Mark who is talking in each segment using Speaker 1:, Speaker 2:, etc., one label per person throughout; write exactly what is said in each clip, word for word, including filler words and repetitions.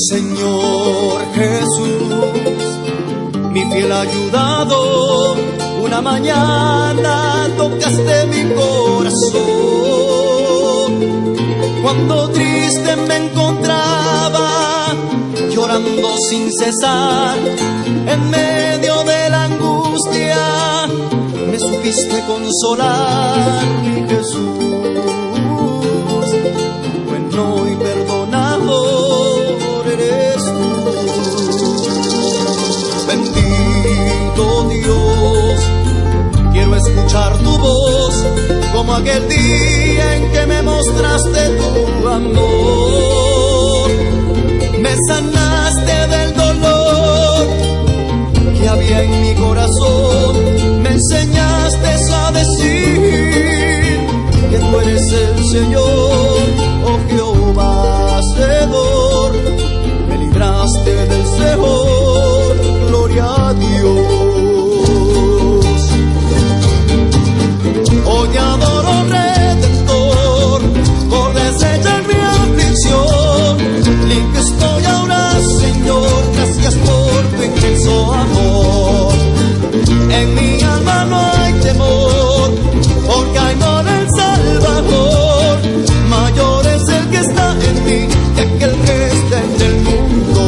Speaker 1: Señor Jesús, mi fiel ayudador, una mañana tocaste mi corazón. Cuando triste me encontraba, llorando sin cesar, en medio de la angustia, me supiste consolar, mi Jesús, bueno y perdonador eres tú. Bendito Dios, quiero escuchar tu voz, como aquel día en que me mostraste tu amor. Me sanaste del dolor que había en mi corazón, me enseñaste a decir que tú eres el Señor, oh Jehová Hacedor. Me libraste del Señor, gloria a Dios. Hoy te adoro, Redentor, por desechar mi aflicción. Limpio estoy ahora, Señor, gracias por tu inmenso amor. En mi alma no hay temor, porque hay amor el Salvador. Mayor es el que está en ti que aquel que está en el mundo.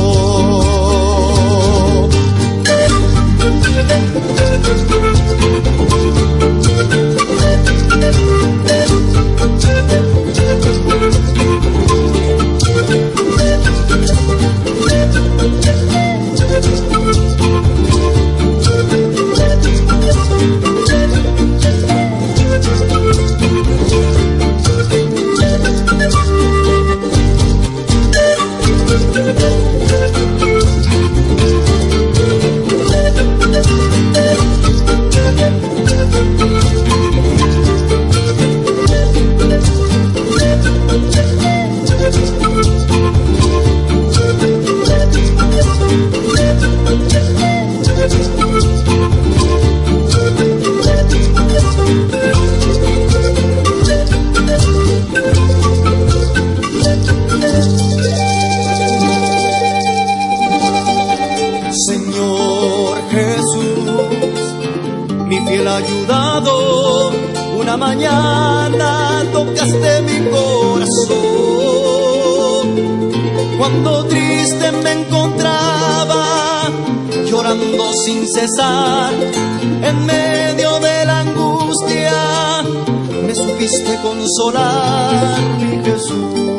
Speaker 1: Señor Jesús, mi fiel ayudador, una mañana tocaste mi corazón. Cuando triste me encontraba, llorando sin cesar, en medio de la angustia, me supiste consolar, mi Jesús.